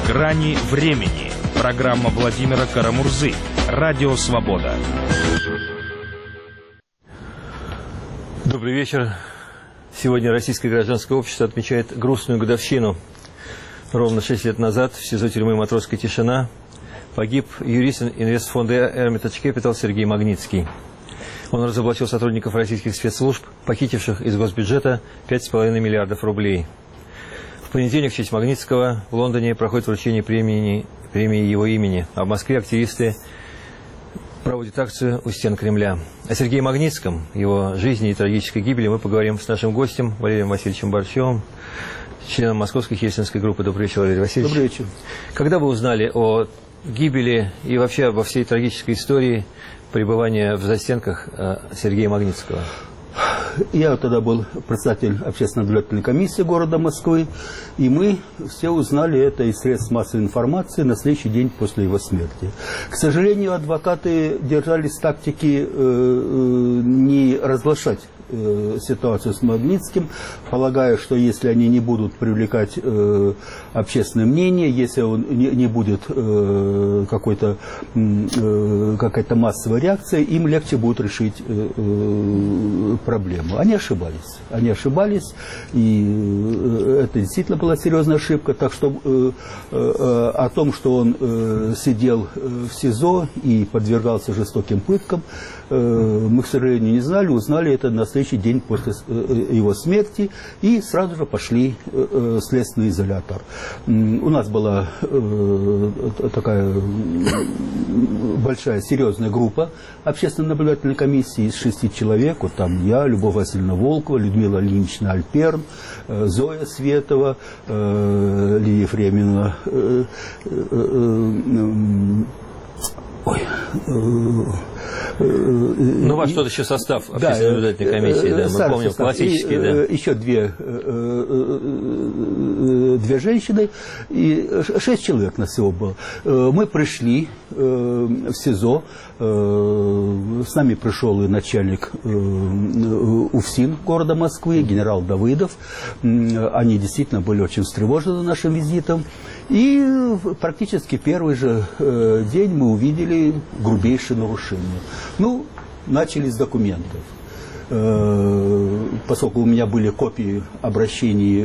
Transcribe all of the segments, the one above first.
Грани времени. Программа Владимира Карамурзы. Радио «Свобода». Добрый вечер. Сегодня Российское гражданское общество отмечает грустную годовщину. Ровно 6 лет назад в СИЗО тюрьмы «Матросская тишина» погиб юрист инвестфонда Hermitage Capital Сергей Магнитский. Он разоблачил сотрудников российских спецслужб, похитивших из госбюджета 5,5 миллиардов рублей. В понедельник в честь Магнитского в Лондоне проходит вручение премии его имени, а в Москве активисты проводят акцию у стен Кремля. О Сергее Магнитском, его жизни и трагической гибели мы поговорим с нашим гостем Валерием Васильевичем Борщевым, членом Московской Хельсинской группы. Добрый вечер, Валерий Васильевич. Добрый вечер. Когда вы узнали о гибели и вообще обо всей трагической истории пребывания в застенках Сергея Магнитского? Я тогда был председатель общественно-наблюдательной комиссии города Москвы, и мы все узнали это из средств массовой информации на следующий день после его смерти. К сожалению, адвокаты держались тактики не разглашать ситуацию с Магнитским, полагая, что если они не будут привлекать общественное мнение, если он не будет какая-то массовая реакция, им легче будет решить проблему. Они ошибались. И это действительно была серьезная ошибка. Так что о том, что он сидел в СИЗО и подвергался жестоким пыткам, мы, к сожалению, не знали. Узнали это на следующий день после его смерти и сразу же пошли в следственный изолятор. У нас была такая большая, серьезная группа общественно-наблюдательной комиссии из 6 человек. Вот там я, Любовь Васильевна Волкова, Людмила Ильинична Альперн, Зоя Светова, Лидия Ефремовна, Ну, ваш тот еще состав общественно-наблюдательной комиссии, да, мы помним, классический, да. Еще две женщины, и 6 человек нас всего было. Мы пришли в СИЗО, с нами пришел и начальник УФСИН города Москвы, генерал Давыдов. Они действительно были очень встревожены нашим визитом. И практически первый же день мы увидели грубейшие нарушения. Ну, начали с документов. Поскольку у меня были копии обращений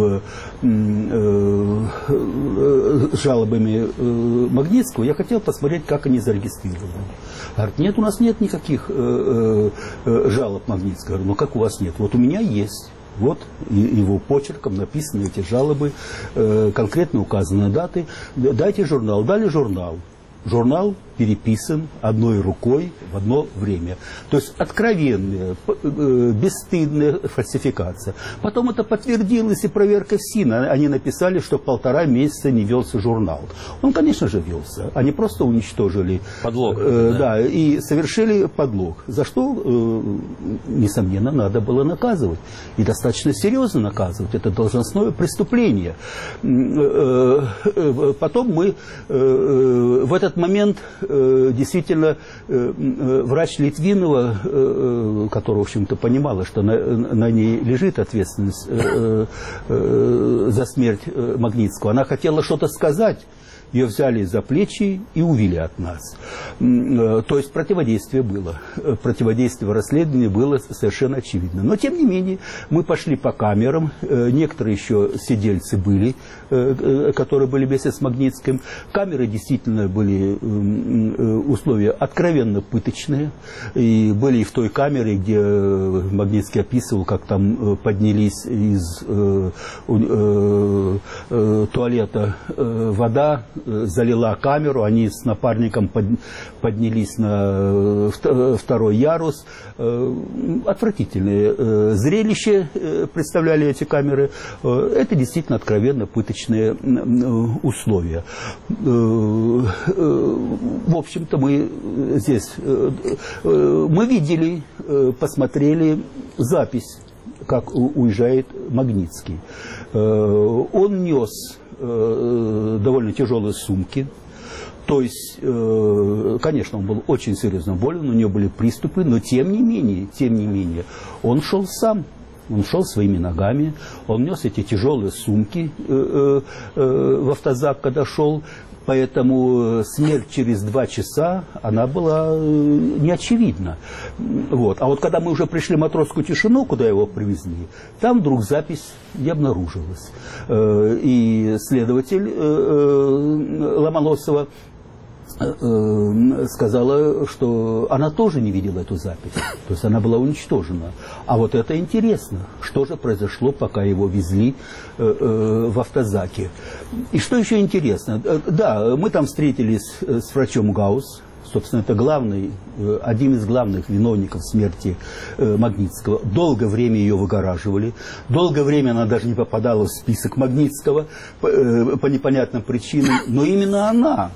с жалобами Магнитского, я хотел посмотреть, как они зарегистрированы. Говорят, нет, у нас нет никаких жалоб Магнитского. Я говорю, ну как у вас нет? Вот у меня есть. Вот его почерком написаны эти жалобы, конкретно указаны даты. Дайте журнал. Дали журнал. Журнал переписан одной рукой в одно время. То есть откровенная, бесстыдная фальсификация. Потом это подтвердилось и проверка ФСИН. Они написали, что 1,5 месяца не велся журнал. Он, конечно же, велся. Они просто уничтожили. Подлог. Да, и совершили подлог. За что, несомненно, надо было наказывать. И достаточно серьезно наказывать. Это должностное преступление. Потом мы в этот момент действительно врач Литвинова, которая, в общем-то, понимала, что на ней лежит ответственность за смерть Магнитского, она хотела что-то сказать. Ее взяли за плечи и увели от нас. То есть противодействие было. Противодействие в расследовании было совершенно очевидно. Но, тем не менее, мы пошли по камерам. Некоторые еще сидельцы были, которые были вместе с Магнитским. Камеры действительно были условия откровенно пыточные. И были и в той камере, где Магнитский описывал, как там поднялись из туалета вода, залила камеру, они с напарником поднялись на 2-й ярус. Отвратительное зрелище представляли эти камеры. Это действительно откровенно пыточные условия. В общем-то, мы здесь мы видели, посмотрели запись, как уезжает Магнитский. Он нес довольно тяжелые сумки. То есть, конечно, он был очень серьезно болен, у него были приступы, но тем не менее, он шел сам. Он шел своими ногами, он нес эти тяжелые сумки в автозак, когда шел. Поэтому смерть через 2 часа, она была неочевидна. Вот. А вот когда мы уже пришли в Матросскую тишину, куда его привезли, там вдруг запись не обнаружилась. И следователь Ломоносова сказала, что она тоже не видела эту запись. То есть она была уничтожена. А вот это интересно. Что же произошло, пока его везли в автозаке? И что еще интересно? Да, мы там встретились с врачом Гаусс. Собственно, это один из главных виновников смерти Магнитского. Долгое время ее выгораживали. Долгое время она даже не попадала в список Магнитского по непонятным причинам. Но именно она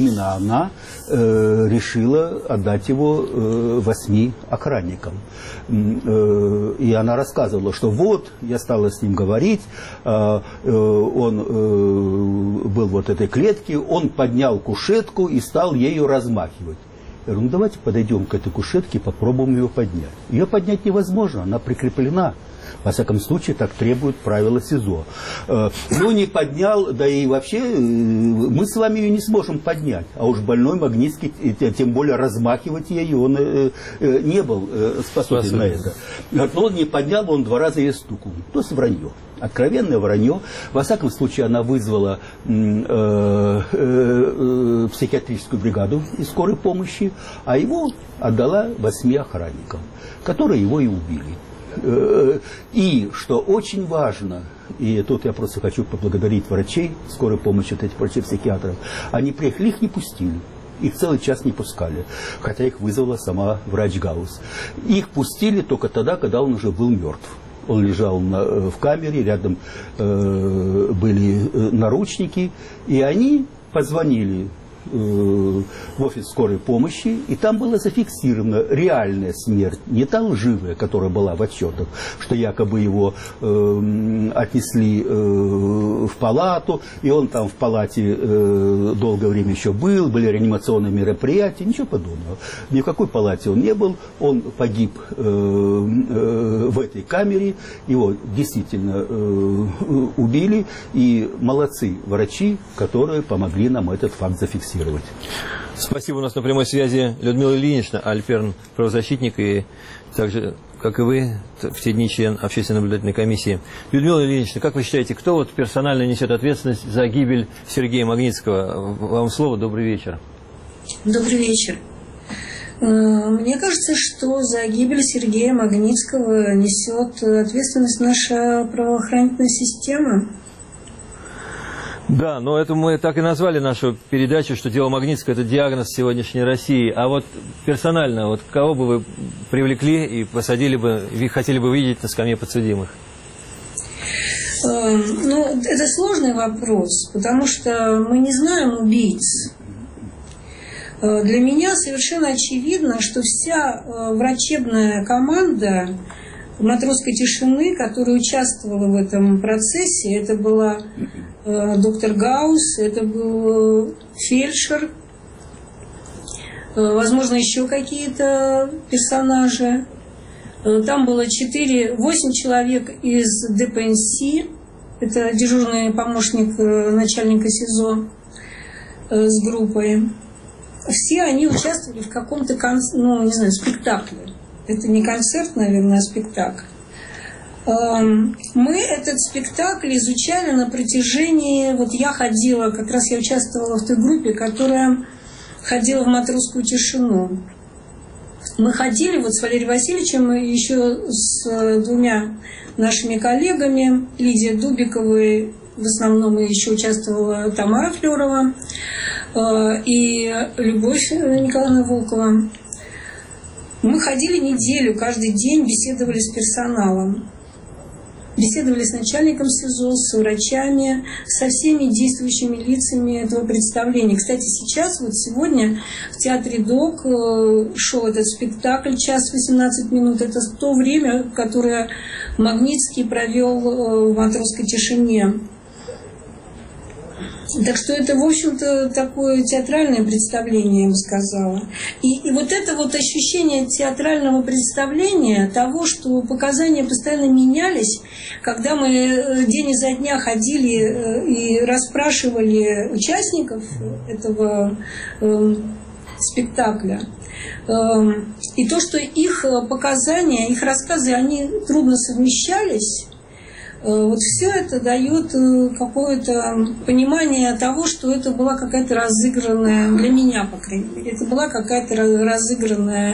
решила отдать его 8 охранникам. И она рассказывала, что вот, я стала с ним говорить, он был в вот этой клетке, он поднял кушетку и стал ею размахивать. Я говорю, ну давайте подойдем к этой кушетке и попробуем ее поднять. Ее поднять невозможно, она прикреплена. Во всяком случае, так требуют правила СИЗО. Ну, не поднял, да и вообще мы с вами ее не сможем поднять. А уж больной Магнитский, тем более размахивать ею, он не был способен на это. Но он не поднял, он 2 раза ее стукнул. То есть вранье. Откровенное вранье. Во всяком случае, она вызвала психиатрическую бригаду из скорой помощи, а его отдала 8 охранникам, которые его и убили. И, что очень важно, и тут я просто хочу поблагодарить врачей скорой помощи, вот этих врачей-психиатров, они приехали, их не пустили. Их целый час не пускали, хотя их вызвала сама врач Гаусс. Их пустили только тогда, когда он уже был мертв. Он лежал в камере, рядом были наручники, и они позвонили в офис скорой помощи, и там была зафиксирована реальная смерть, не та лживая, которая была в отчетах, что якобы его отнесли в палату, и он там в палате долгое время еще был, были реанимационные мероприятия, ничего подобного. Ни в какой палате он не был, он погиб в этой камере, его действительно убили, и молодцы врачи, которые помогли нам этот факт зафиксировать. Спасибо. У нас на прямой связи Людмила Ильинична Альперн, правозащитник, и также, как и вы, в те дни член общественной наблюдательной комиссии. Людмила Ильинична, как вы считаете, кто вот персонально несет ответственность за гибель Сергея Магнитского? Вам слово. Добрый вечер. Добрый вечер. Мне кажется, что за гибель Сергея Магнитского несет ответственность наша правоохранительная система. Да, но это мы так и назвали нашу передачу, что дело Магнитского – это диагноз сегодняшней России. А вот персонально, вот кого бы вы привлекли и посадили бы, хотели бы видеть на скамье подсудимых? Ну, это сложный вопрос, потому что мы не знаем убийц. Для меня совершенно очевидно, что вся врачебная команда Матросской тишины, которая участвовала в этом процессе, это была доктор Гаусс, это был фельдшер, возможно, еще какие-то персонажи. Там было 8 человек из ДПНС, это дежурный помощник начальника СИЗО с группой. Все они участвовали в каком-то, спектакле. Это не концерт, наверное, а спектакль. Мы этот спектакль изучали на протяжении... Вот я участвовала в той группе, которая ходила в Матросскую тишину. Мы ходили с Валерием Васильевичем и еще с 2 нашими коллегами, Лидией Дубиковой, в основном еще участвовала Тамара Флёрова и Любовь Николаевна Волкова. Мы ходили неделю, каждый день беседовали с персоналом. Беседовали с начальником СИЗО, с врачами, со всеми действующими лицами этого представления. Кстати, сейчас, сегодня в театре ДОК шел этот спектакль «Час 18 минут». Это то время, которое Магнитский провел в Матросской тишине. Так что это, в общем-то, такое театральное представление, я бы сказала. И вот это вот ощущение театрального представления, того, что показания постоянно менялись, когда мы день изо дня ходили и расспрашивали участников этого спектакля, и то, что их показания, их рассказы, они трудно совмещались, вот все это дает какое-то понимание того, что это была какая-то разыгранная, для меня, по крайней мере, это была какая-то разыгранная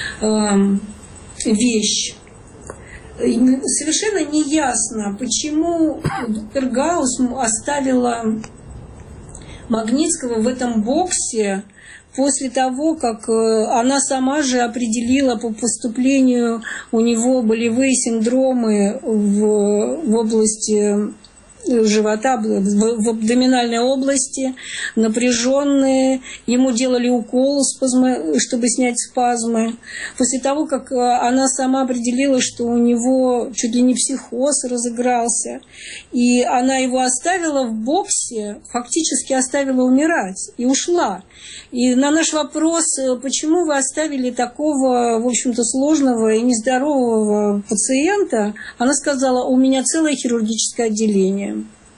вещь. И совершенно неясно, почему доктор Гаусс оставила Магнитского в этом боксе после того, как она сама же определила по поступлению у него болевые синдромы в области живота, в абдоминальной области, напряженные. Ему делали укол, чтобы снять спазмы. После того, как она сама определила, что у него чуть ли не психоз разыгрался, и она его оставила в боксе, фактически оставила умирать и ушла. И на наш вопрос, почему вы оставили такого, в общем-то, сложного и нездорового пациента, она сказала: у меня целое хирургическое отделение.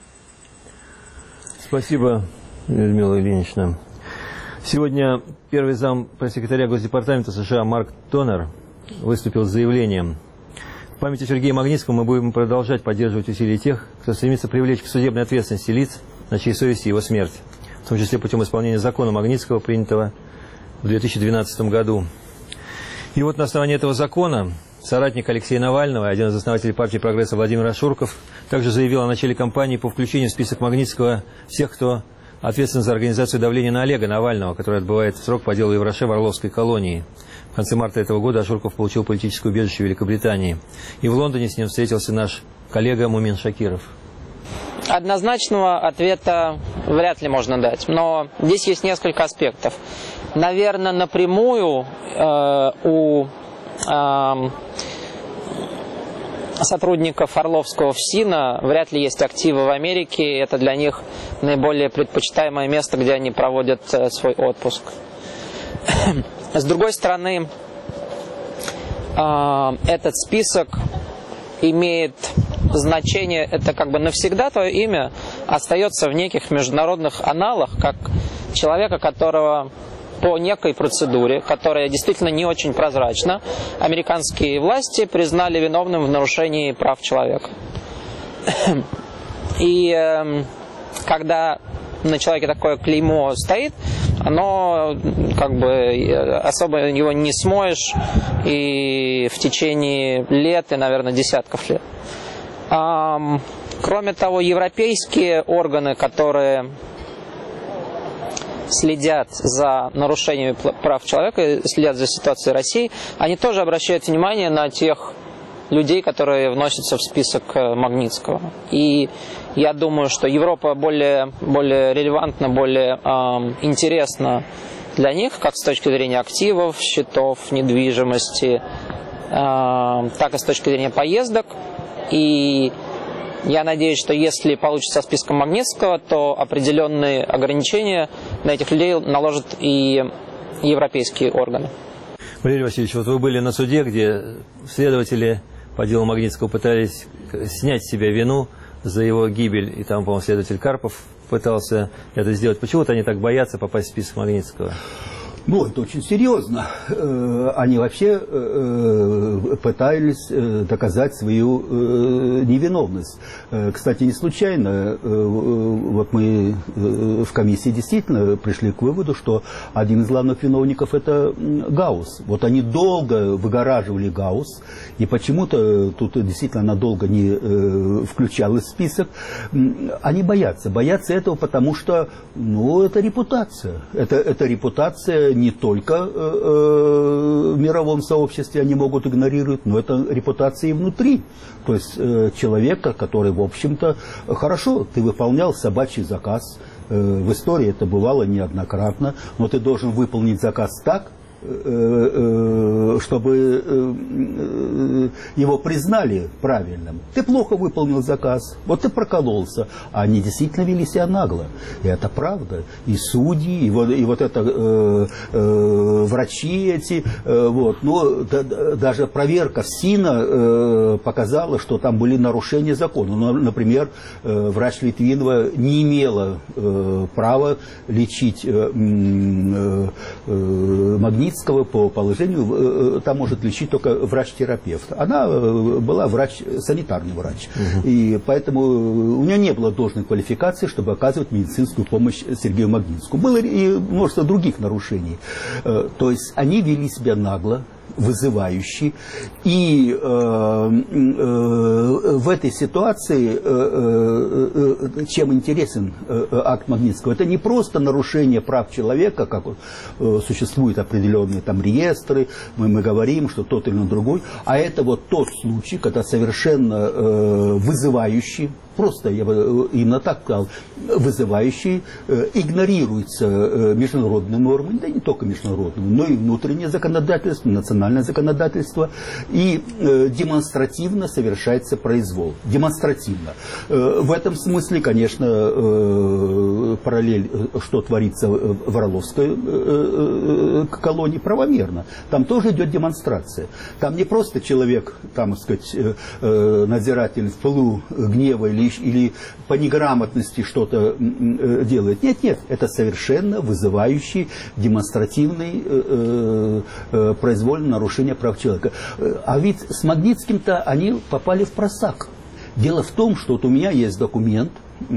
Спасибо, Людмила Ильинична. Сегодня первый зам пресс-секретаря Госдепартамента США Марк Тонер выступил с заявлением: в памяти Сергея Магнитского мы будем продолжать поддерживать усилия тех, кто стремится привлечь к судебной ответственности лиц, на чьей совести его смерть, в том числе путем исполнения закона Магнитского, принятого в 2012 году. И вот на основании этого закона соратник Алексея Навального, один из основателей партии «Прогресса» Владимир Ашурков, также заявил о начале кампании по включению в список Магнитского всех, кто ответственен за организацию давления на Олега Навального, который отбывает срок по делу Евроше в Орловской колонии. В конце марта этого года Ашурков получил политическое убежище в Великобритании. И в Лондоне с ним встретился наш коллега Мумин Шакиров. Однозначного ответа вряд ли можно дать, но здесь есть несколько аспектов. Наверное, напрямую у сотрудников Орловского ФСИНа вряд ли есть активы в Америке. Это для них наиболее предпочитаемое место, где они проводят свой отпуск. С другой стороны, этот список имеет значение, это как бы навсегда твое имя остается в неких международных аналах, как человека, которого по некой процедуре, которая действительно не очень прозрачна, американские власти признали виновным в нарушении прав человека. И когда на человеке такое клеймо стоит, оно как бы особо его не смоешь и в течение лет, и, наверное, десятков лет. Кроме того, европейские органы, которые следят за нарушениями прав человека, следят за ситуацией России, они тоже обращают внимание на тех людей, которые вносятся в список Магнитского. И я думаю, что Европа более релевантна, более интересна для них, как с точки зрения активов, счетов, недвижимости, так и с точки зрения поездок. И я надеюсь, что если получится со списком Магнитского, то определенные ограничения на этих людей наложат и европейские органы. Валерий Васильевич, вот вы были на суде, где следователи по делу Магнитского пытались снять с себя вину за его гибель, и там, по-моему, следователь Карпов пытался это сделать. Почему-то они так боятся попасть в список Магнитского. Ну, это очень серьезно. Они вообще пытались доказать свою невиновность. Кстати, не случайно, вот мы в комиссии действительно пришли к выводу, что один из главных виновников – это Гаусс. Вот они долго выгораживали Гаусс, и почему-то тут действительно она долго не включалась в список. Они боятся этого, потому что, ну, это репутация. Это репутация не только в мировом сообществе они могут игнорировать, но это репутация и внутри. То есть человека, который, в общем-то, хорошо, ты выполнял собачий заказ, в истории это бывало неоднократно, но ты должен выполнить заказ так, чтобы его признали правильным. Ты плохо выполнил заказ, вот ты прокололся. А они действительно вели себя нагло. И это правда. И судьи, и вот это врачи эти. Вот. Но даже проверка СИНа показала, что там были нарушения закона. Ну, например, врач Литвинова не имела права лечить Магнитского по положению, там может лечить только врач-терапевт. Она была санитарный врач. И поэтому у нее не было должной квалификации, чтобы оказывать медицинскую помощь Сергею Магнитскому. Было и множество других нарушений. То есть они вели себя нагло, вызывающий. И в этой ситуации чем интересен акт Магнитского? Это не просто нарушение прав человека, как существуют определенные там реестры, мы говорим, что тот или другой, а это вот тот случай, когда совершенно вызывающий, просто, я бы именно так сказал, вызывающий, игнорируются международные нормы, да не только международные, но и внутреннее законодательство, национальное законодательство, и демонстративно совершается произвол. Демонстративно. В этом смысле, конечно, параллель, что творится в Орловской колонии, правомерно. Там тоже идет демонстрация. Там не просто человек, там, так сказать, надзиратель в пылу гнева или по неграмотности что-то делает. Нет, нет, это совершенно вызывающий, демонстративный произвольное нарушение прав человека. А ведь с Магнитским-то они попали в просак. Дело в том, что вот у меня есть документ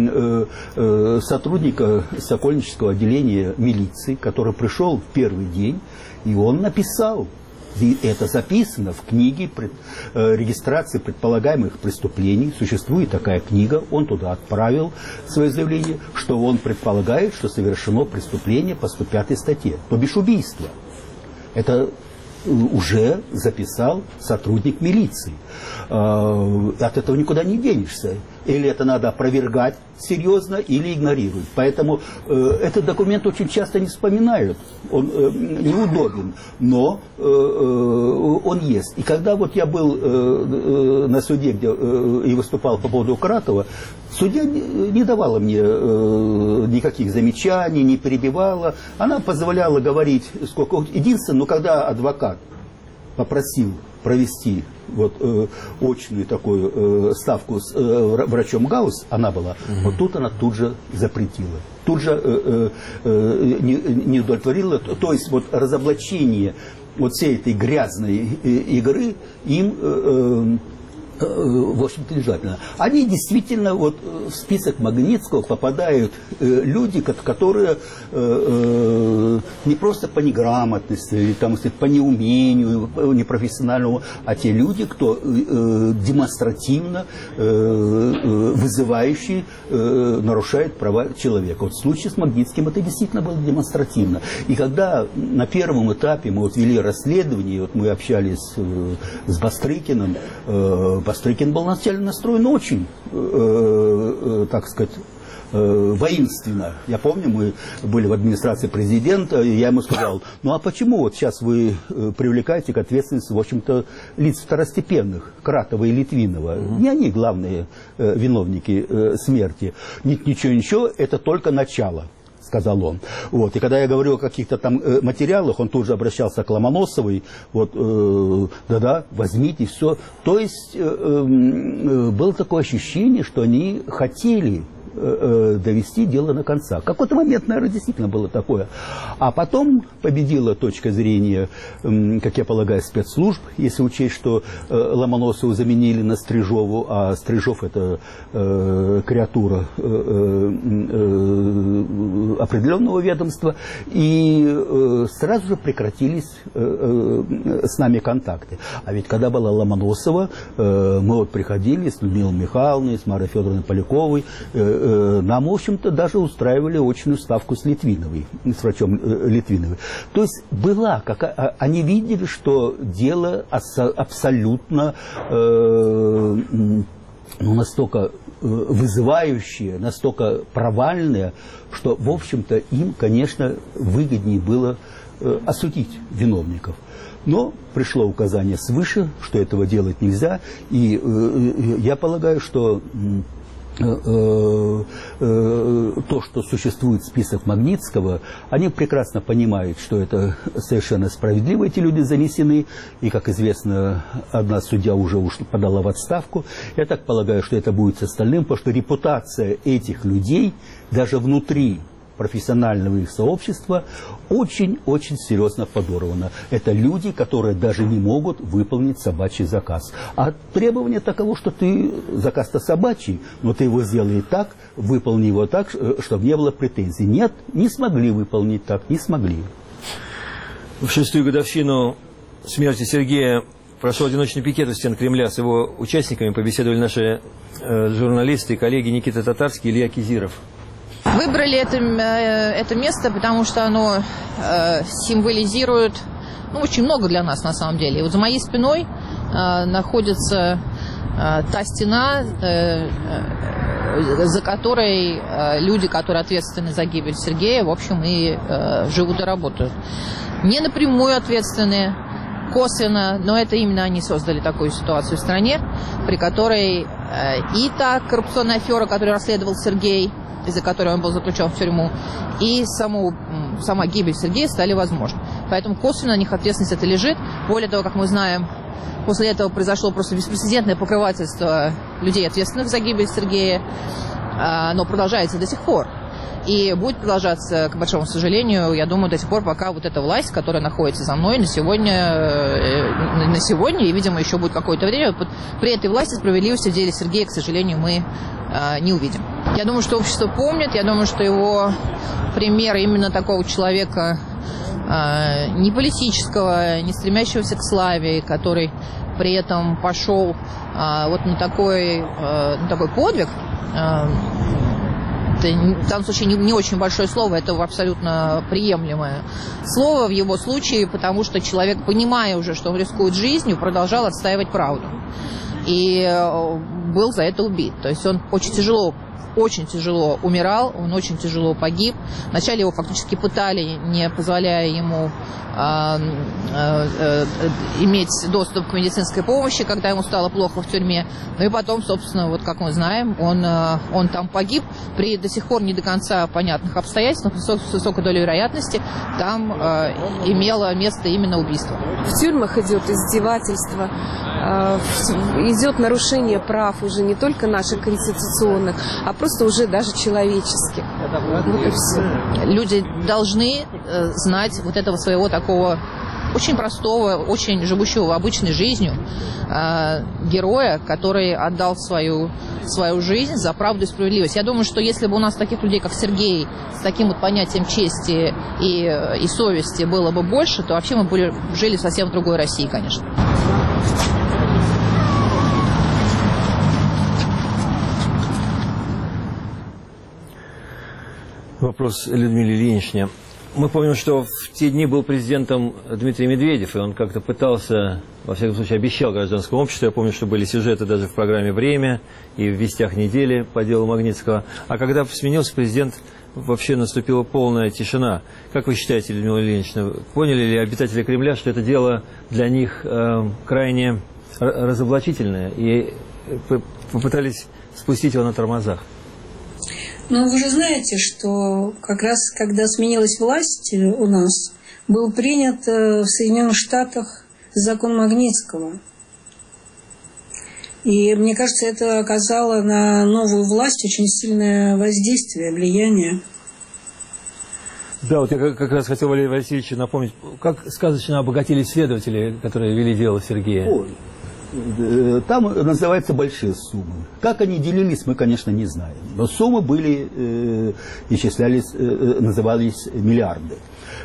сотрудника Сокольнического отделения милиции, который пришел в первый день, и он написал, и это записано в книге регистрации предполагаемых преступлений. Существует такая книга, он туда отправил свое заявление, что он предполагает, что совершено преступление по 105 статье, то бишь убийство. Это уже записал сотрудник милиции. От этого никуда не денешься. Или это надо опровергать серьезно, или игнорировать. Поэтому этот документ очень часто не вспоминают. Он неудобен, но он есть. И когда вот я был на суде, где и выступал по поводу Кратова, судья не давала мне никаких замечаний, не перебивала. Она позволяла говорить сколько. Единственное, но когда адвокат попросил провести вот очную такую ставку с врачом Гаусс, она была, вот тут она тут же запретила, тут же не удовлетворила, то есть вот разоблачение вот всей этой грязной игры им в общем-то, нежелательно. Они действительно, вот в список Магнитского попадают люди, которые не просто по неграмотности, или там, по неумению, непрофессиональному, а те люди, кто демонстративно, вызывающие, нарушает права человека. Вот в случае с Магнитским это действительно было демонстративно. И когда на первом этапе мы вот вели расследование, вот мы общались с Бастрыкиным, Бастрыкин был вначале настроен очень, так сказать, воинственно. Я помню, мы были в администрации президента, и я ему сказал, ну а почему вот сейчас вы привлекаете к ответственности, в общем-то, лиц второстепенных, Кратова и Литвинова? Не они главные виновники смерти. Ничего, это только начало, сказал он. Вот. И когда я говорил о каких-то там материалах, он тут же обращался к Ломоносовой, вот, да-да, возьмите все. То есть было такое ощущение, что они хотели довести дело до конца. В какой-то момент, наверное, действительно было такое. А потом победила точка зрения, как я полагаю, спецслужб, если учесть, что Ломоносову заменили на Стрижову, а Стрижов — это креатура определенного ведомства, и сразу же прекратились с нами контакты. А ведь когда была Ломоносова, мы вот приходили с Людмилой Михайловной, с Марой Федоровной Поляковой, нам, в общем-то, даже устраивали очную ставку с Литвиновой, с врачом Литвиновой. То есть была, они видели, что дело абсолютно настолько вызывающее, настолько провальное, что, в общем-то, им, конечно, выгоднее было осудить виновников. Но пришло указание свыше, что этого делать нельзя, и я полагаю, что то, что существует список Магнитского, они прекрасно понимают, что это совершенно справедливо, эти люди занесены, и, как известно, одна судья уже подала в отставку. Я так полагаю, что это будет с остальным, потому что репутация этих людей даже внутри профессионального их сообщества очень-очень серьезно подорвано. Это люди, которые даже не могут выполнить собачий заказ. А требование таково, что ты заказ-то собачий, но ты его сделай так, выполни его так, чтобы не было претензий. Нет, не смогли выполнить так, не смогли. В 6-ю годовщину смерти Сергея прошел одиночный пикет у стен Кремля. С его участниками побеседовали наши журналисты и коллеги Никита Татарский и Илья Кизиров. Выбрали это место, потому что оно символизирует очень много для нас на самом деле. И вот за моей спиной находится та стена, за которой люди, которые ответственны за гибель Сергея, в общем, и живут и работают. Не напрямую ответственны, косвенно, но это именно они создали такую ситуацию в стране, при которой и та коррупционная афера, которую расследовал Сергей, из-за которой он был заключен в тюрьму, и сама гибель Сергея стали возможны. Поэтому косвенно на них ответственность это лежит. Более того, как мы знаем, после этого произошло просто беспрецедентное покрывательство людей, ответственных за гибель Сергея, но продолжается до сих пор. И будет продолжаться, к большому сожалению, я думаю, до тех пор, пока вот эта власть, которая находится за мной на сегодня, и, видимо, еще будет какое-то время, при этой власти справедливости в деле Сергея, к сожалению, мы не увидим. Я думаю, что общество помнит, я думаю, что его пример именно такого человека, не политического, не стремящегося к славе, который при этом пошел вот на такой подвиг, в данном случае не очень большое слово, это абсолютно приемлемое слово в его случае, потому что человек, понимая уже, что он рискует жизнью, продолжал отстаивать правду. И был за это убит. То есть он очень тяжело умирал, он очень тяжело погиб. Вначале его фактически пытали, не позволяя ему иметь доступ к медицинской помощи, когда ему стало плохо в тюрьме. Ну и потом, собственно, вот как мы знаем, он там погиб при до сих пор не до конца понятных обстоятельствах, с высокой долей вероятности там имело место именно убийство. В тюрьмах идет издевательство, идет нарушение прав уже не только наших конституционных, а просто уже даже человеческих. Вот и все. Люди должны знать вот этого своего такого очень простого, очень живущего обычной жизнью героя, который отдал свою жизнь за правду и справедливость. Я думаю, что если бы у нас таких людей, как Сергей, с таким вот понятием чести и совести было бы больше, то вообще мы жили в совсем другой России, конечно. Вопрос Людмиле Ильиничне. Мы помним, что в те дни был президентом Дмитрий Медведев, и он как-то пытался, во всяком случае, обещал гражданскому обществу. Я помню, что были сюжеты даже в программе «Время» и в «Вестях недели» по делу Магнитского. А когда сменился президент, вообще наступила полная тишина. Как вы считаете, Людмила Ильинична, поняли ли обитатели Кремля, что это дело для них крайне разоблачительное, и попытались спустить его на тормозах? Но вы же знаете, что как раз когда сменилась власть у нас, был принят в Соединенных Штатах закон Магнитского. И мне кажется, это оказало на новую власть очень сильное воздействие, влияние. Да, вот я как раз хотел Валерию Васильевичу напомнить, как сказочно обогатились следователи, которые вели дело Сергея. Там называются большие суммы. Как они делились, мы, конечно, не знаем. Но суммы были, исчислялись, назывались миллиарды.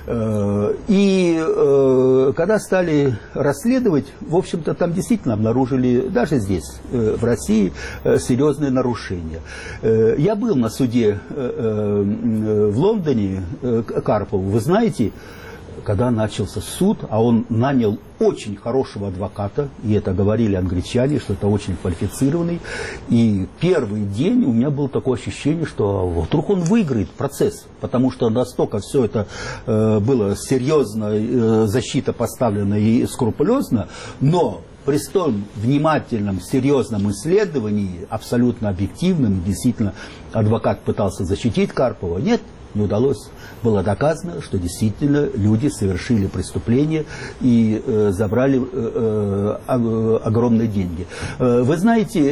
И когда стали расследовать, в общем-то, там действительно обнаружили, даже здесь, в России, серьезные нарушения. Я был на суде в Лондоне, Карпову, вы знаете, когда начался суд, а он нанял очень хорошего адвоката, и это говорили англичане, что это очень квалифицированный, и первый день у меня было такое ощущение, что вдруг он выиграет процесс, потому что настолько все это было серьезно, защита поставлена и скрупулезно, но при столь внимательном, серьезном исследовании, абсолютно объективном, действительно, адвокат пытался защитить Карпова, нет, не удалось. Было доказано, что действительно люди совершили преступление и забрали огромные деньги. Вы знаете,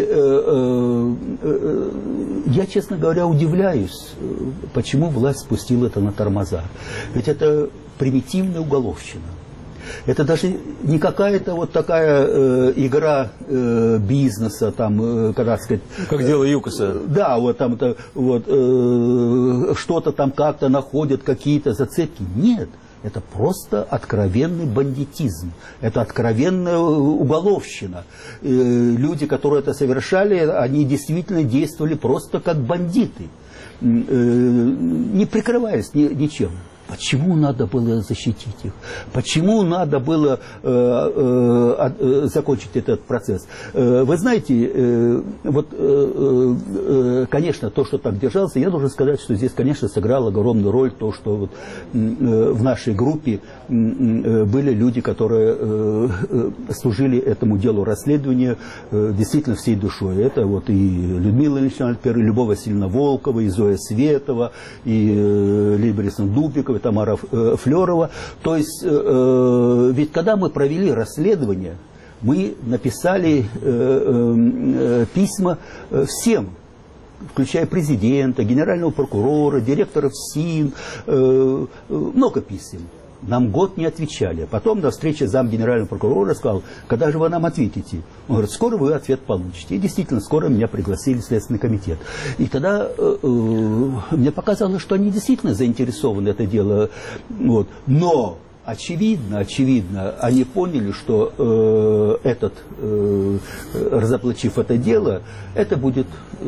я, честно говоря, удивляюсь, почему власть спустила это на тормоза. Ведь это примитивная уголовщина. Это даже не какая-то вот такая игра бизнеса, там, когда сказать... Как дело ЮКОСа. Да, вот там вот, что-то там как-то находят, какие-то зацепки. Нет, это просто откровенный бандитизм. Это откровенная уголовщина. Люди, которые это совершали, они действительно действовали просто как бандиты, не прикрываясь ничем. Почему надо было защитить их? Почему надо было закончить этот процесс? Вы знаете, вот, конечно, то, что так держался, я должен сказать, что здесь, конечно, сыграло огромную роль то, что вот в нашей группе были люди, которые служили этому делу расследования действительно всей душой. Это вот и Людмила Ильичевна, и Любовь Васильевна Волкова, и Зоя Светова, и Лилия Борисовна Дубикова, Тамара Флерова. То есть, ведь когда мы провели расследование, мы написали письма всем, включая президента, генерального прокурора, директоров СИН, много писем. Нам год не отвечали. Потом на встрече замгенерального прокурора сказал, когда же вы нам ответите? Он говорит, скоро вы ответ получите. И действительно, скоро меня пригласили в Следственный комитет. И тогда мне показалось, что они действительно заинтересованы в это дело. Вот. Но очевидно, они поняли, что разоблачив это дело, это будет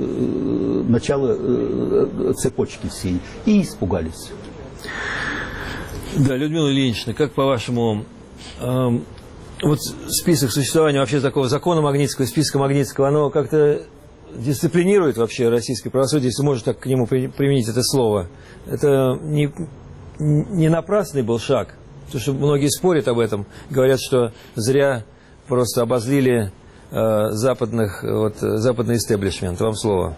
начало цепочки всей. И испугались. Да, Людмила Ильинична, как по-вашему, вот список существования вообще такого закона Магнитского, списка Магнитского, оно как-то дисциплинирует вообще российское правосудие, если можно так к нему применить это слово? Это не напрасный был шаг, потому что многие спорят об этом, говорят, что зря просто обозлили западный истеблишмент. Вам слово.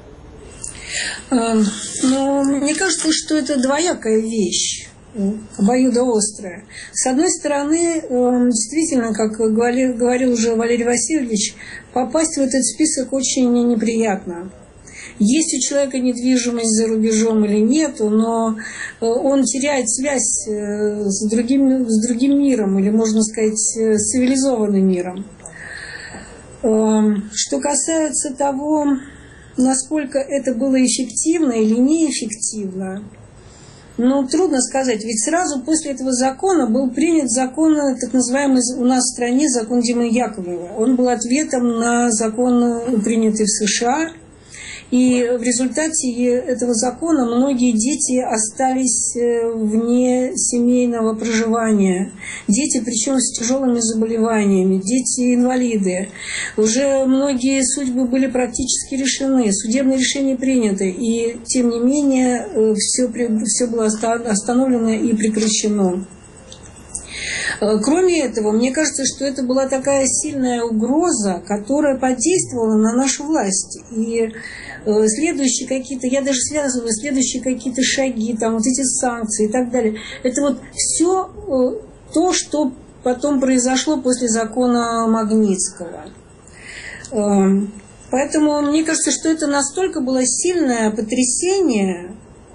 Ну, мне кажется, что это двоякая вещь. Обоюдоострая. С одной стороны, действительно, как говорил уже Валерий Васильевич, попасть в этот список очень неприятно. Есть у человека недвижимость за рубежом или нет, но он теряет связь с другим миром, или, можно сказать, с цивилизованным миром. Что касается того, насколько это было эффективно или неэффективно, ну, трудно сказать, ведь сразу после этого закона был принят закон, так называемый у нас в стране закон Димы Яковлева. Он был ответом на закон, принятый в США. И в результате этого закона многие дети остались вне семейного проживания. Дети, причем с тяжелыми заболеваниями, дети-инвалиды. Уже многие судьбы были практически решены, судебные решения приняты. И, тем не менее, все было остановлено и прекращено. Кроме этого, мне кажется, что это была такая сильная угроза, которая подействовала на нашу власть. И следующие какие-то, я даже связываю следующие какие-то шаги, там вот эти санкции и так далее. Это вот все то, что потом произошло после закона Магнитского. Поэтому мне кажется, что это настолько было сильное потрясение,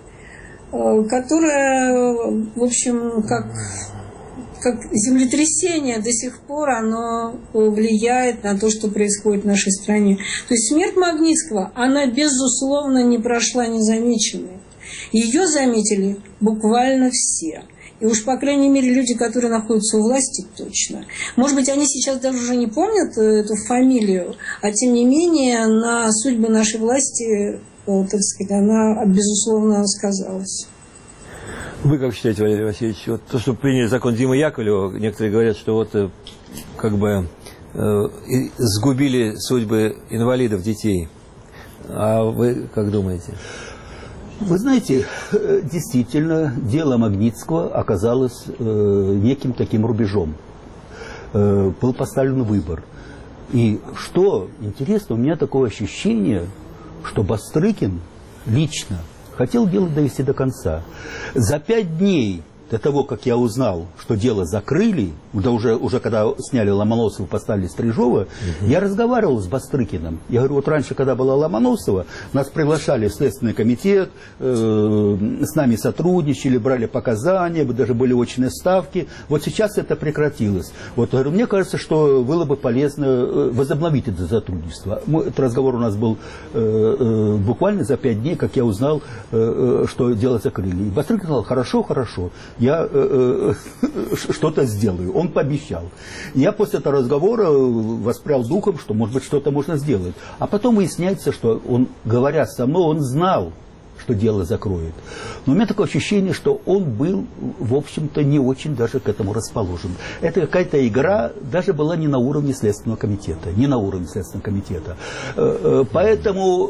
которое, в общем, как землетрясение до сих пор оно влияет на то, что происходит в нашей стране. То есть смерть Магнитского, она безусловно не прошла незамеченной. Ее заметили буквально все. И уж, по крайней мере, люди, которые находятся у власти, точно. Может быть, они сейчас даже уже не помнят эту фамилию, а тем не менее на судьбы нашей власти, так сказать, она безусловно сказалась. Вы как считаете, Валерий Васильевич, вот то, что приняли закон Димы Яковлева, некоторые говорят, что вот как бы сгубили судьбы инвалидов, детей. А вы как думаете? Вы знаете, действительно, дело Магнитского оказалось неким таким рубежом. Был поставлен выбор. И что интересно, у меня такое ощущение, что Бастрыкин лично хотел дело довести до конца. За 5 дней до того, как я узнал, что дело закрыли, да уже когда сняли Ломоносова, поставили Стрижова, я разговаривал с Бастрыкиным. Я говорю, вот раньше, когда была Ломоносова, нас приглашали в Следственный комитет, с нами сотрудничали, брали показания, даже были очные ставки. Вот сейчас это прекратилось. Вот, говорю, мне кажется, что было бы полезно возобновить это сотрудничество. Этот разговор у нас был буквально за 5 дней, как я узнал, что дело закрыли. И Бастрыкин сказал, хорошо, хорошо. Я что-то сделаю. Он пообещал. Я после этого разговора воспрял духом, что, может быть, что-то можно сделать. А потом выясняется, что он, говоря со мной, он знал, что дело закроет. Но у меня такое ощущение, что он был, в общем-то, не очень даже к этому расположен. Это какая-то игра даже была не на уровне Следственного комитета. Не на уровне Следственного комитета. Поэтому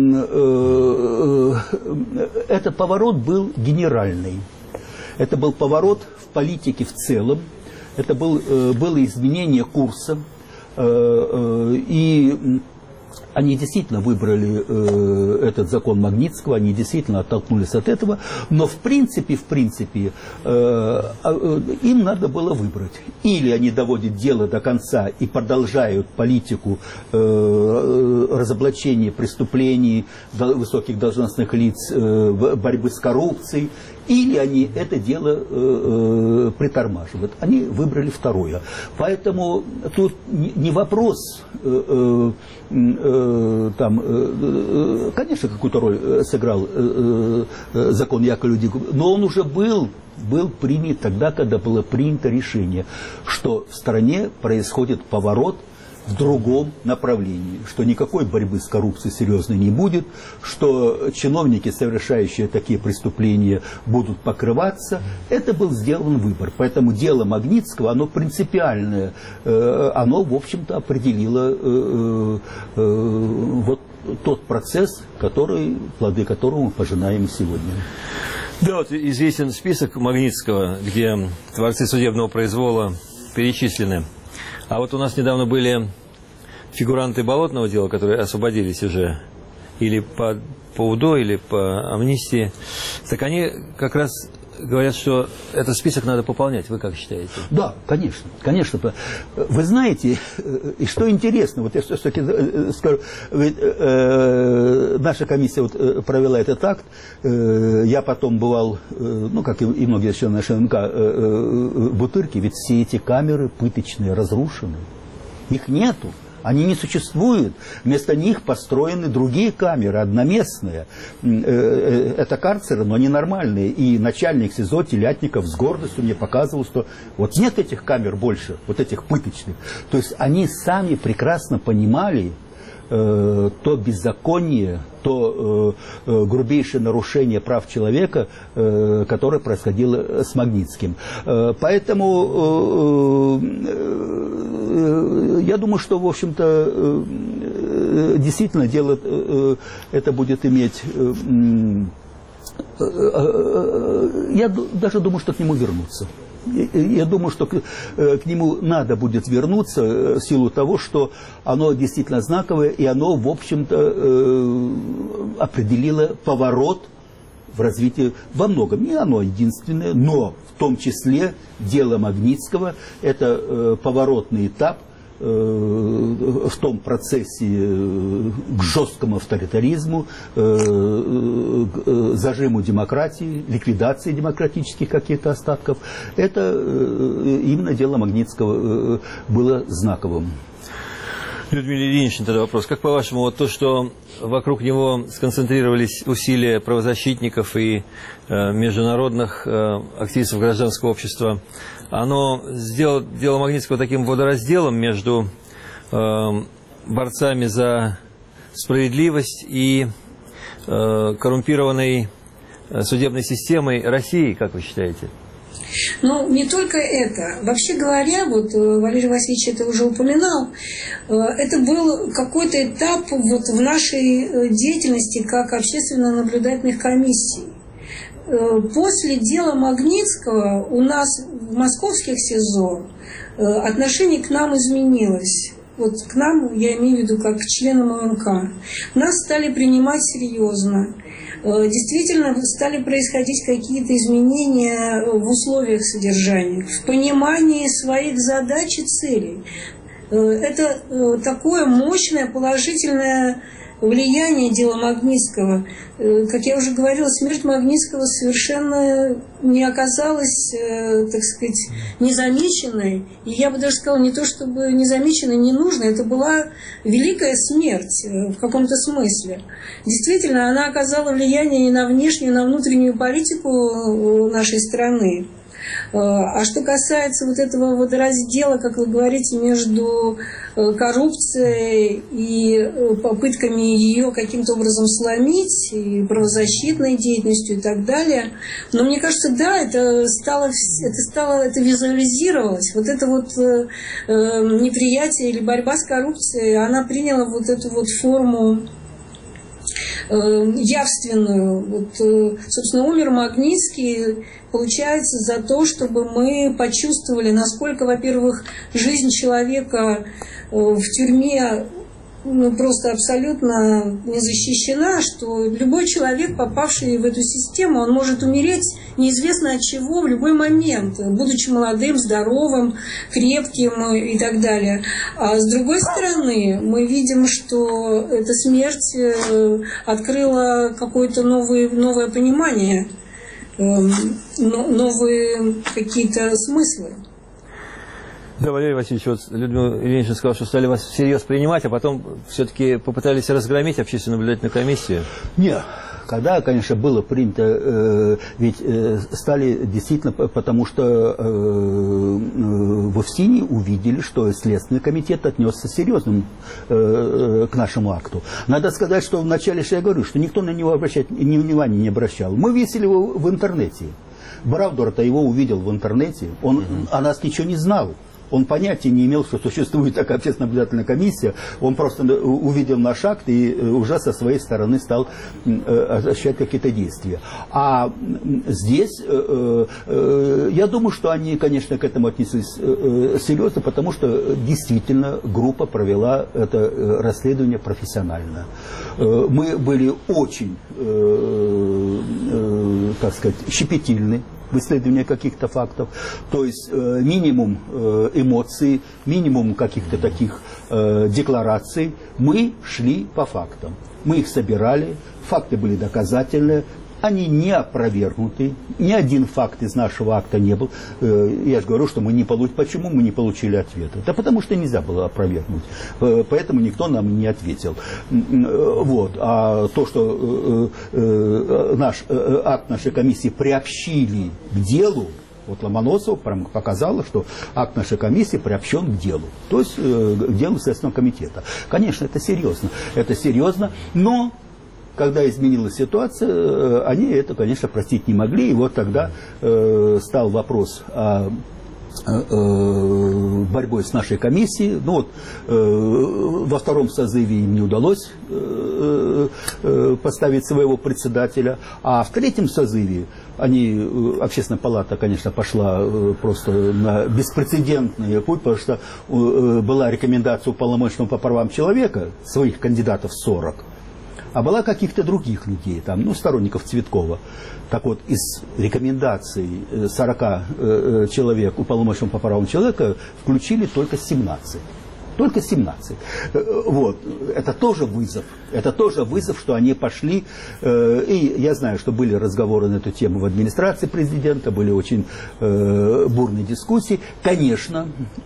этот поворот был генеральный. Это был поворот в политике в целом, это было изменение курса, и они действительно выбрали этот закон Магнитского, они действительно оттолкнулись от этого, но в принципе, им надо было выбрать. Или они доводят дело до конца и продолжают политику разоблачения преступлений высоких должностных лиц, борьбы с коррупцией, или они это дело притормаживают. Они выбрали второе. Поэтому тут не вопрос, конечно, какую-то роль сыграл закон Яковлева, но он уже был принят тогда, когда было принято решение, что в стране происходит поворот в другом направлении, что никакой борьбы с коррупцией серьезной не будет, что чиновники, совершающие такие преступления, будут покрываться. Это был сделан выбор. Поэтому дело Магнитского, оно принципиальное, оно, в общем-то, определило вот тот процесс, плоды которого мы пожинаем сегодня. Да, вот известен список Магнитского, где творцы судебного произвола перечислены. А вот у нас недавно были фигуранты Болотного дела, которые освободились уже или по УДО, или по амнистии. Так они как раз говорят, что этот список надо пополнять. Вы как считаете? Да, конечно, конечно. Вы знаете, и что интересно, вот я все-таки скажу, наша комиссия провела этот акт, я потом бывал, как и многие члены ШНК, в Бутырке, ведь все эти камеры пыточные разрушены, их нету. Они не существуют. Вместо них построены другие камеры, одноместные. Это карцеры, но они нормальные. И начальник СИЗО Телятников с гордостью мне показывал, что вот нет этих камер больше, вот этих пыточных. То есть они сами прекрасно понимали то беззаконие, то грубейшее нарушение прав человека, которое происходило с Магнитским. Поэтому я думаю, что, в общем-то, действительно дело это будет иметь... Я даже думаю, что к нему вернутся. Я думаю, что к нему надо будет вернуться в силу того, что оно действительно знаковое, и оно, в общем-то, определило поворот в развитии во многом. Не оно единственное, но в том числе дело Магнитского – это поворотный этап в том процессе к жесткому авторитаризму, к зажиму демократии, ликвидации демократических каких-то остатков. Это именно дело Магнитского было знаковым. Людмила Ильинична, тогда вопрос. Как по-вашему, вот то, что вокруг него сконцентрировались усилия правозащитников и международных активистов гражданского общества, оно сделало дело Магнитского таким водоразделом между борцами за справедливость и коррумпированной судебной системой России, как вы считаете? Ну, не только это. Вообще говоря, вот Валерий Васильевич это уже упоминал, это был какой-то этап вот в нашей деятельности как общественно-наблюдательных комиссий. После дела Магнитского у нас в московских СИЗО отношение к нам изменилось. Вот к нам, я имею в виду как к членам ОНК. Нас стали принимать серьезно. Действительно стали происходить какие-то изменения в условиях содержания, в понимании своих задач и целей. Это такое мощное положительное влияние дела Магнитского. Как я уже говорила, смерть Магнитского совершенно не оказалась, так сказать, незамеченной. И я бы даже сказала, не то чтобы незамеченной, ненужной, это была великая смерть в каком-то смысле. Действительно, она оказала влияние и на внешнюю, и на внутреннюю политику нашей страны. А что касается вот этого вот раздела, как вы говорите, между коррупцией и попытками ее каким-то образом сломить, и правозащитной деятельностью и так далее, но мне кажется, да, это визуализировалось. Вот это вот неприятие или борьба с коррупцией, она приняла вот эту вот форму явственную. Вот, собственно, умер Магнитский, получается, за то, чтобы мы почувствовали, насколько, во-первых, жизнь человека в тюрьме просто абсолютно не защищена, что любой человек, попавший в эту систему, он может умереть неизвестно от чего в любой момент, будучи молодым, здоровым, крепким и так далее. А с другой стороны, мы видим, что эта смерть открыла какое-то новое понимание, новые какие-то смыслы. Да, Валерий Васильевич, вот Людмила Ильинична сказала, что стали вас всерьез принимать, а потом все-таки попытались разгромить общественно-наблюдательную комиссию. Нет. Когда, конечно, было принято, ведь стали действительно, потому что в Устине увидели, что Следственный комитет отнесся серьезным к нашему акту. Надо сказать, что вначале, что я говорю, что никто на него внимания не обращал. Мы весили его в интернете. Бравдор-то его увидел в интернете, он о нас ничего не знал. Он понятия не имел, что существует такая общественно-наблюдательная комиссия. Он просто увидел наш акт и уже со своей стороны стал осуществлять какие-то действия. А здесь, я думаю, что они, конечно, к этому отнеслись серьезно, потому что действительно группа провела это расследование профессионально. Мы были очень, так сказать, щепетильны в исследовании каких-то фактов, то есть минимум эмоций, минимум каких-то таких деклараций. Мы шли по фактам, мы их собирали, факты были доказательные, они не опровергнуты, ни один факт из нашего акта не был. Я же говорю, что мы не получили. Почему мы не получили ответа? Да потому что нельзя было опровергнуть. Поэтому никто нам не ответил. Вот. А то, что наш акт нашей комиссии приобщили к делу, вот Ломоносов показала, что акт нашей комиссии приобщен к делу, то есть к делу Следственного комитета. Конечно, это серьезно, но когда изменилась ситуация, они это, конечно, простить не могли. И вот тогда стал вопрос о борьбой с нашей комиссией. Ну, вот, во втором созыве им не удалось поставить своего председателя, а в третьем созыве Общественная палата, конечно, пошла просто на беспрецедентный путь, потому что была рекомендация уполномоченного по правам человека, своих кандидатов 40, а была каких-то других людей, там, ну, сторонников Цветкова. Так вот, из рекомендаций 40 человек уполномоченного по правам человека включили только 17. Только 17. Вот. Это тоже вызов. Это тоже вызов, что они пошли. И я знаю, что были разговоры на эту тему в администрации президента, были очень бурные дискуссии. Конечно,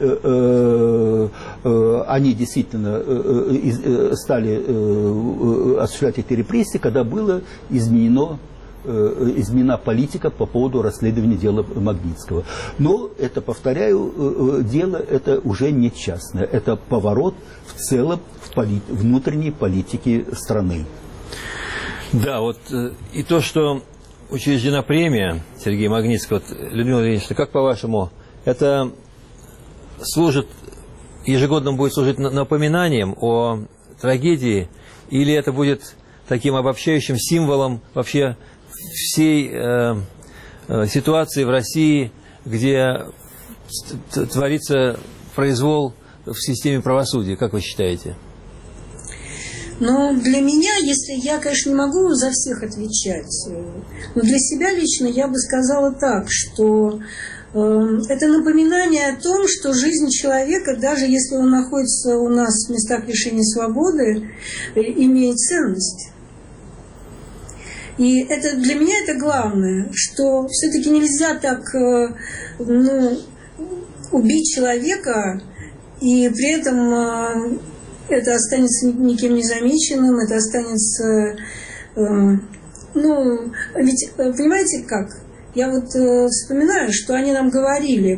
они действительно стали осуществлять эти репрессии, когда была изменена политика по поводу расследования дела Магнитского. Но это, повторяю, дело это уже не частное. Это поворот в целом в внутренней политике страны. Да, вот и то, что учреждена премия Сергея Магнитского. Вот, Людмила Ильинична, как по-вашему, это ежегодно будет служить напоминанием о трагедии, или это будет таким обобщающим символом вообще всей ситуации в России, где творится произвол в системе правосудия, как вы считаете? Но для меня, если я, конечно, не могу за всех отвечать, но для себя лично я бы сказала так, что это напоминание о том, что жизнь человека, даже если он находится у нас в местах лишения свободы, имеет ценность. И это для меня это главное, что все-таки нельзя так убить человека, и при этом это останется никем не замеченным, это останется... ведь понимаете как? Я вот вспоминаю, что они нам говорили,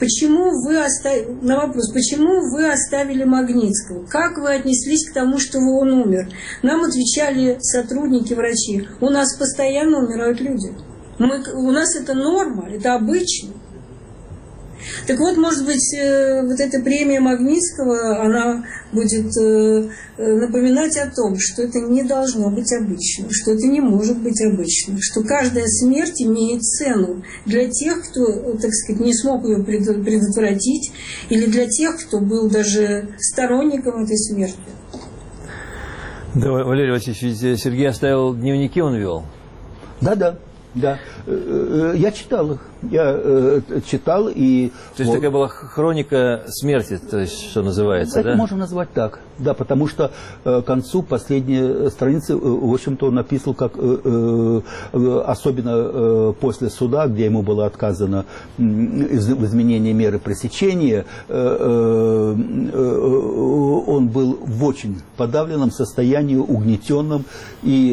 на вопрос, почему вы оставили Магнитского? Как вы отнеслись к тому, что он умер? Нам отвечали сотрудники, врачи, у нас постоянно умирают люди. У нас это норма, это обычно. Так вот, может быть, вот эта премия Магнитского, она будет напоминать о том, что это не должно быть обычно, что это не может быть обычно, что каждая смерть имеет цену для тех, кто, так сказать, не смог ее предотвратить, или для тех, кто был даже сторонником этой смерти. Да, Валерий Васильевич, ведь Сергей оставил дневники, он вел? Да. Я читал их. Я читал и... То есть такая была хроника смерти, то есть, что называется, это да? можно назвать так, да, потому что к концу последней страницы, в общем-то, он написал, как особенно после суда, где ему было отказано в изменении меры пресечения, он был в очень подавленном состоянии, угнетенном, и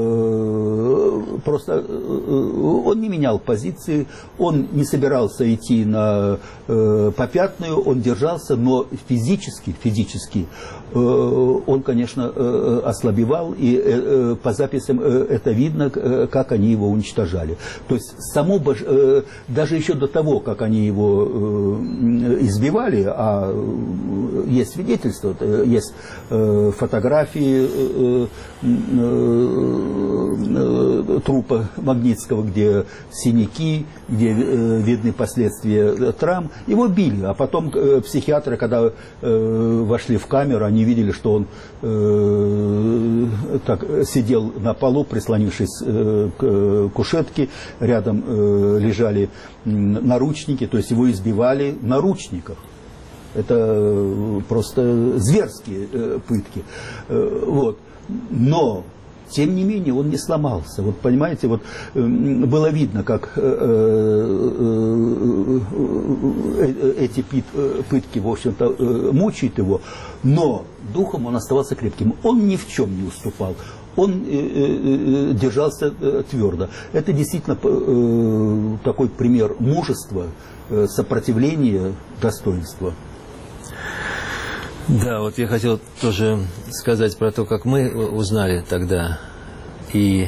просто он не менял позиции, он не собирался идти на попятную, он держался, но физически он, конечно, ослабевал, и по записям это видно, как они его уничтожали. То есть даже еще до того, как они его избивали, а есть свидетельства, есть фотографии трупа Магнитского, где синяки, где видны последствия травм, его били. А потом психиатры, когда вошли в камеру, они видели, что он так сидел на полу, прислонившись к кушетке, рядом лежали наручники, то есть его избивали в наручниках. Это просто зверские пытки. Вот. Но тем не менее, он не сломался. Вот понимаете, вот было видно, как эти пытки, в общем-то, мучают его, но духом он оставался крепким. Он ни в чем не уступал. Он держался твердо. Это действительно такой пример мужества, сопротивления, достоинства. Да, вот я хотел тоже сказать про то, как мы узнали тогда и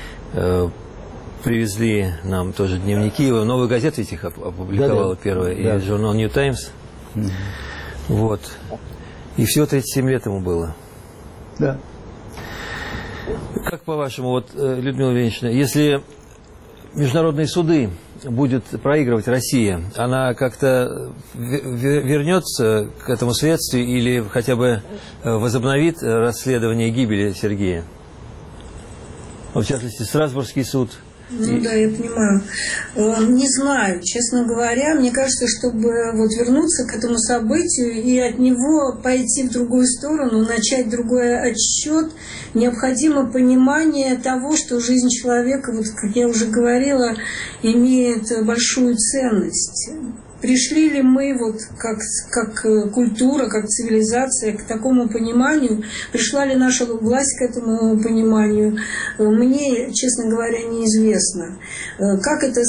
привезли нам тоже дневники. Новая газета ведь их опубликовала, первая, и журнал New Times. Вот. И всего 37 лет ему было. Да. Как по-вашему, вот, Людмила Ильинична, если международные суды будет проигрывать Россия, она как-то вернется к этому следствию или хотя бы возобновит расследование гибели Сергея? В частности, Страсбургский суд. Ну да, я понимаю. Не знаю, честно говоря, мне кажется, чтобы вот вернуться к этому событию и от него пойти в другую сторону, начать другой отсчет, необходимо понимание того, что жизнь человека, вот как я уже говорила, имеет большую ценность. Пришли ли мы вот как культура, как цивилизация к такому пониманию? Пришла ли наша власть к этому пониманию? Мне, честно говоря, неизвестно. Как это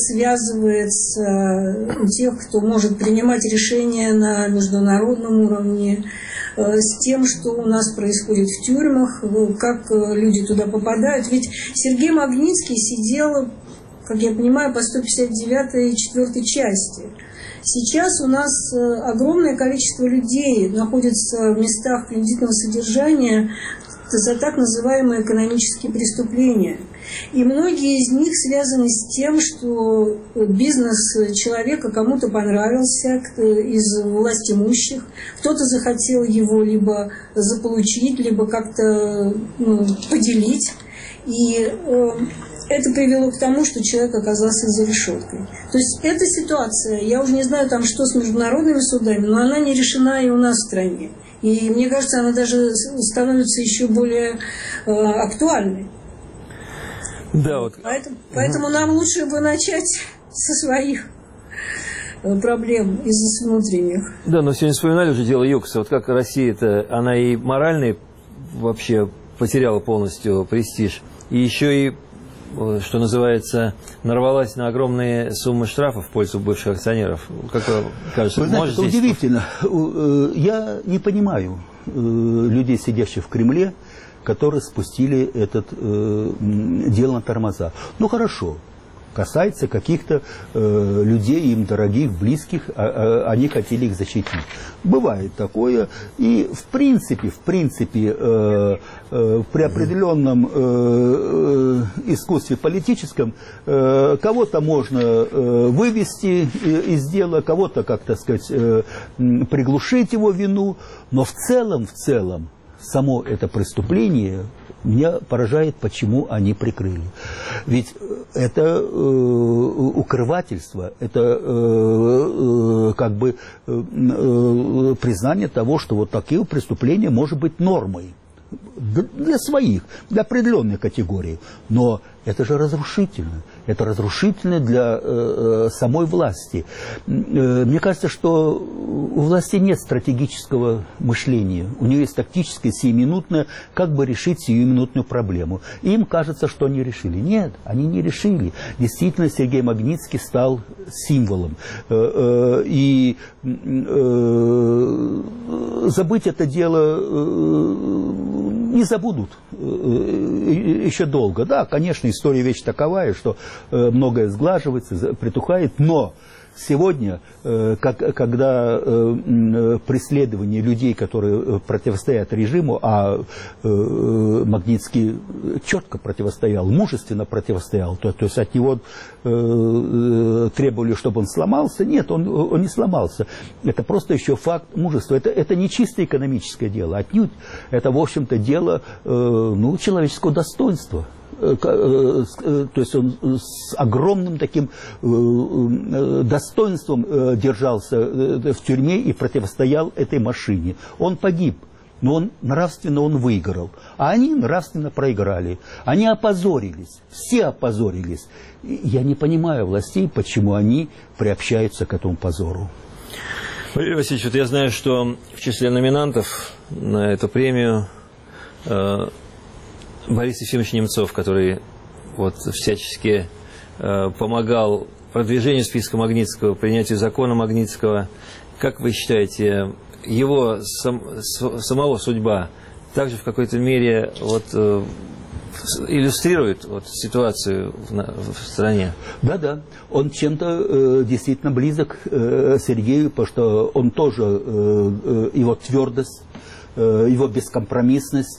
связывается у тех, кто может принимать решения на международном уровне? с тем, что у нас происходит в тюрьмах, как люди туда попадают. Ведь Сергей Магнитский сидел, как я понимаю, по 159-й и 4-й части. Сейчас у нас огромное количество людей находится в местах принудительного содержания за так называемые экономические преступления. И многие из них связаны с тем, что бизнес человека кому-то понравился из властимущих, кто-то захотел его либо заполучить, либо как-то поделить. И это привело к тому, что человек оказался за решеткой. То есть эта ситуация, я уже не знаю, там, что с международными судами, но она не решена и у нас в стране. И мне кажется, она даже становится еще более актуальной. Да, вот. Поэтому нам лучше бы начать со своих проблем из внутренних. Да, но сегодня вспоминали уже дело ЮКОСа. Вот как Россия-то, она и моральный вообще потеряла полностью престиж, и еще и, что называется, нарвалась на огромные суммы штрафов в пользу бывших акционеров. Как вам кажется, вы знаете, это удивительно. Я не понимаю людей, сидящих в Кремле, которые спустили это дело на тормоза. Ну хорошо, касается каких-то людей, им дорогих, близких, они хотели их защитить. Бывает такое. И в принципе, при определенном искусстве политическом кого-то можно вывести из дела, кого-то, как так сказать, приглушить его вину, но в целом, само это преступление меня поражает, почему они прикрыли. Ведь это укрывательство, это как бы признание того, что вот такие преступления может быть нормой для своих, для определенной категории. Но это же разрушительно. Это разрушительно для самой власти. Мне кажется, что у власти нет стратегического мышления. У нее есть тактическое, сиюминутное, как бы решить сиюминутную проблему. И им кажется, что они решили. Нет, они не решили. Действительно, Сергей Магнитский стал символом. И забыть это дело не забудут еще долго. Да, конечно, история вещь таковая, что многое сглаживается, притухает, но сегодня, когда преследование людей, которые противостоят режиму, а Магнитский четко противостоял, мужественно противостоял, то есть от него требовали, чтобы он сломался. Нет, он не сломался. Это просто еще факт мужества. Это не чисто экономическое дело, отнюдь. Это, в общем-то, дело человеческого достоинства. То есть он с огромным таким достоинством держался в тюрьме и противостоял этой машине. Он погиб, но он нравственно выиграл. А они нравственно проиграли. Они опозорились, все опозорились. Я не понимаю властей, почему они приобщаются к этому позору. Валерий Васильевич, вот я знаю, что в числе номинантов на эту премию Борис Ефимович Немцов, который вот всячески помогал продвижению списка Магнитского, принятию закона Магнитского. Как вы считаете, его самого судьба также в какой-то мере иллюстрирует ситуацию в стране? Да. Он чем-то действительно близок Сергею, потому что он тоже, его твердость, его бескомпромиссность,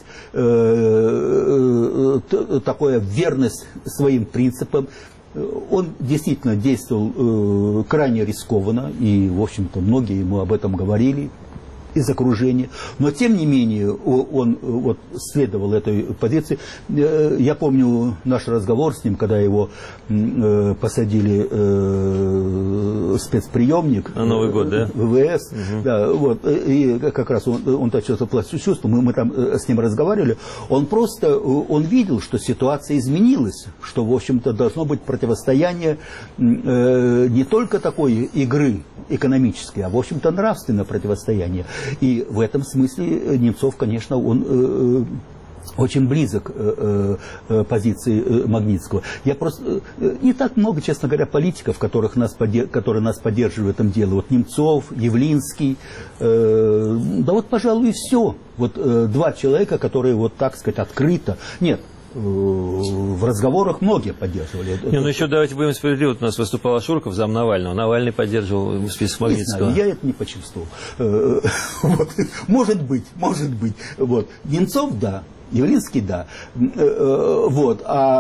такая верность своим принципам. Он действительно действовал крайне рискованно, и, в общем-то, многие ему об этом говорили из окружения. Но, тем не менее, он следовал этой позиции. Я помню наш разговор с ним, когда его посадили в спецприемник. На Новый год, да? ВВС. Да, и как раз он так чувствовал, мы там с ним разговаривали. Он видел, что ситуация изменилась, что, в общем-то, должно быть противостояние не только такой игры экономической, а, в общем-то, нравственное противостояние. И в этом смысле Немцов, конечно, он очень близок позиции Магнитского. Я просто не так много, честно говоря, политиков, которые нас поддерживают в этом деле. Вот Немцов, Явлинский, да вот, пожалуй, и все. Вот два человека, которые вот так сказать открыто. Нет. В разговорах многие поддерживали. Не, ну еще давайте будем справедливы. У нас выступал Ашурков, зам Навального. Навальный поддерживал список Магнитского. Я это не почувствовал. Может быть. Вот. Немцов, да. Явлинский, да. Вот.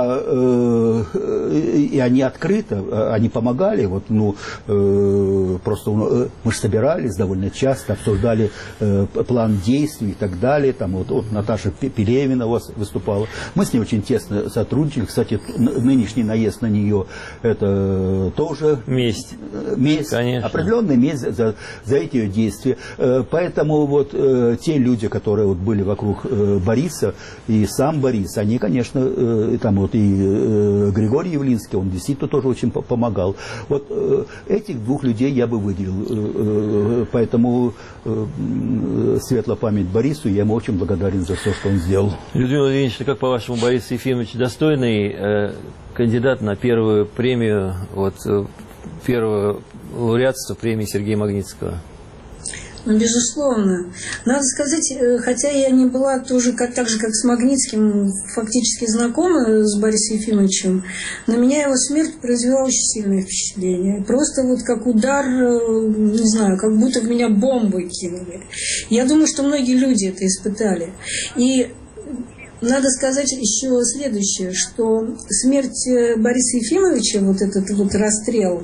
И они открыто, они помогали. Вот, ну, просто мы же собирались довольно часто, обсуждали план действий и так далее. Там вот Наташа Пелевина выступала. Мы с ней очень тесно сотрудничали. Кстати, нынешний наезд на нее это тоже месть. Конечно. Определенная месть за эти ее действия. Поэтому вот те люди, которые вот были вокруг Бориса, и сам Борис, они, конечно, там вот и Григорий Явлинский, он действительно тоже очень помогал. Вот этих двух людей я бы выделил. Поэтому светлая память Борису, я ему очень благодарен за все, что он сделал. Людмила Ильинична, как по-вашему, Борис Ефимович достойный кандидат на первую премию, вот, первого лауреатства премии Сергея Магнитского? Ну, безусловно. Надо сказать, хотя я не была тоже так же, как с Магнитским, фактически знакома с Борисом Ефимовичем, на меня его смерть произвела очень сильное впечатление. Просто вот как удар, не знаю, как будто в меня бомбой кинули. Я думаю, что многие люди это испытали. И надо сказать еще следующее, что смерть Бориса Ефимовича, вот этот вот расстрел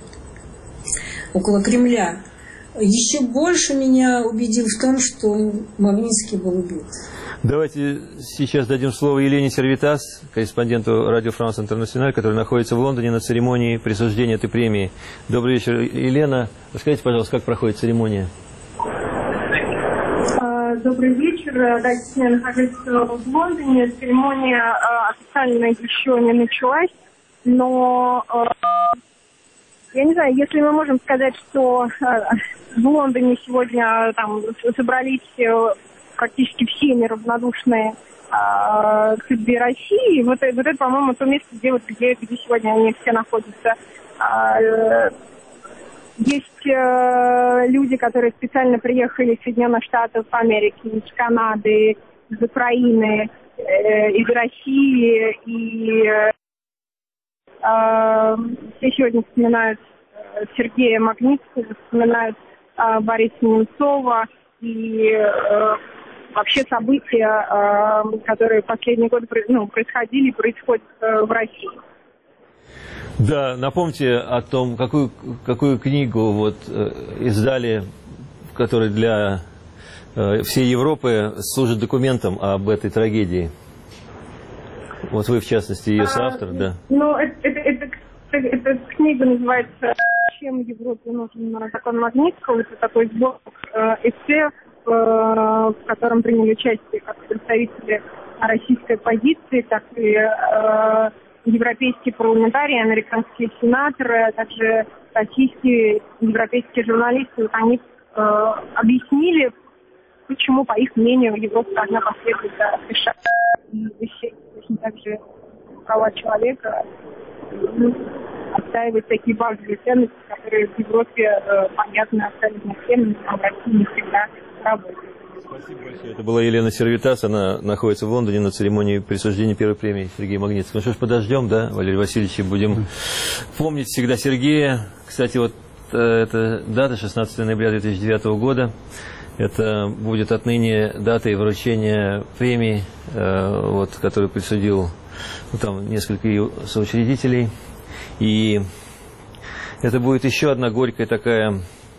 около Кремля, еще больше меня убедил в том, что Магнитский был убит. Давайте сейчас дадим слово Елене Сервитас, корреспонденту Радио Франс Интернациональ, который находится в Лондоне на церемонии присуждения этой премии. Добрый вечер, Елена. Расскажите, пожалуйста, как проходит церемония? Добрый вечер. Да, я нахожусь в Лондоне. Церемония официально еще не началась, но я не знаю, если мы можем сказать, что в Лондоне сегодня там собрались практически все неравнодушные к судьбе России, вот это, по-моему, то место, где сегодня они все находятся. Есть люди, которые специально приехали из Соединенных Штатов Америки, из Канады, из Украины, из России, и все сегодня вспоминают Сергея Магнитского, вспоминают Бориса Немцова и вообще события, которые последние годы происходили и происходят в России. Да, напомните о том, какую книгу вот издали, которая для всей Европы служит документом об этой трагедии. Вот вы, в частности, ее соавтор, да? Ну, эта книга называется «Чем Европе нужен закон Магнитского». Это такой сборник эссе, в котором приняли участие как представители российской оппозиции, так и европейские парламентарии, американские сенаторы, а также российские, европейские журналисты. Они объяснили, почему, по их мнению, Европа должна последовать за США. И также права человека, отстаивать такие базовые ценности, которые в Европе понятны остальным всем, а в России не всегда работают. Спасибо большое. Это была Елена Сервитас, она находится в Лондоне на церемонии присуждения первой премии Сергея Магнитского. Ну что ж, подождем, да, Валерий Васильевич, и будем помнить всегда Сергея. Кстати, вот эта дата, 16 ноября 2009 года, это будет отныне датой вручения премии, вот, которую присудил там несколько ее соучредителей. И это будет еще одна горькая такая,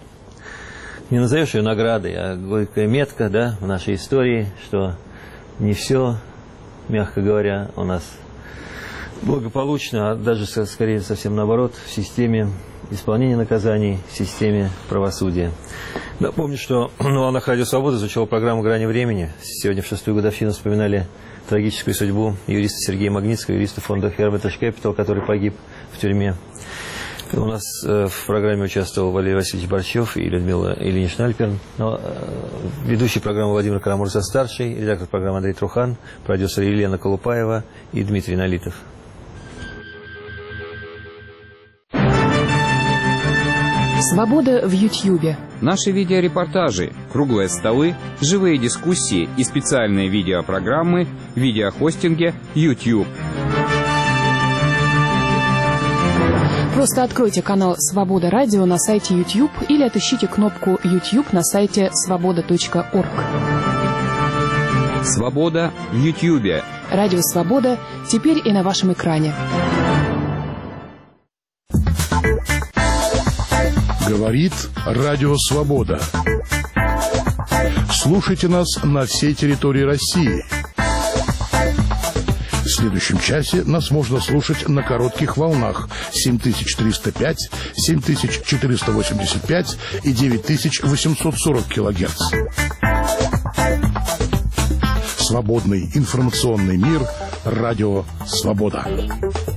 не назовешь ее наградой, а горькая метка, да, в нашей истории, что не все, мягко говоря, у нас благополучно, а даже скорее совсем наоборот, в системе исполнения наказаний, в системе правосудия. Напомню, что на волнах Радио Свобода звучала программа «Грани времени». Сегодня в 6-ю годовщину вспоминали трагическую судьбу юриста Сергея Магнитского, юриста фонда Hermitage Capital, который погиб в тюрьме. У нас в программе участвовал Валерий Васильевич Борчев и Людмила Ильинична-Альперн. Ведущий программы Владимир Карамурза-старший, редактор программы Андрей Трухан, продюсер Елена Колупаева и Дмитрий Налитов. Свобода в Ютьюбе. Наши видеорепортажи, круглые столы, живые дискуссии и специальные видеопрограммы в видеохостинге YouTube. Просто откройте канал «Свобода Радио» на сайте YouTube или отыщите кнопку YouTube на сайте svoboda.org. Свобода в YouTube. Радио «Свобода» теперь и на вашем экране. Говорит Радио Свобода. Слушайте нас на всей территории России. В следующем часе нас можно слушать на коротких волнах 7305, 7485 и 9840 килогерц. Свободный информационный мир. Радио Свобода.